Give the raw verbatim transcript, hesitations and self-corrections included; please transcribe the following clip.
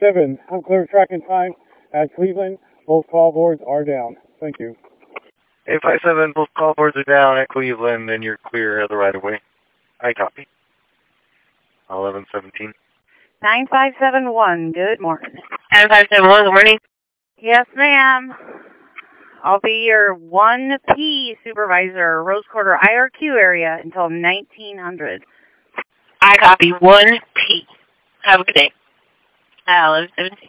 seven, I'm clear track and time at Cleveland. Both call boards are down. Thank you. eight five seven, both call boards are down at Cleveland, and you're clear of the right-of-way. I copy. eleven seventeen. nine five seven one, good morning. nine five seven one, good morning. Yes, ma'am. I'll be your one P supervisor, Rose Quarter I R Q area until nineteen hundred. I copy one P. Have a good day. Uh, eleven seventeen.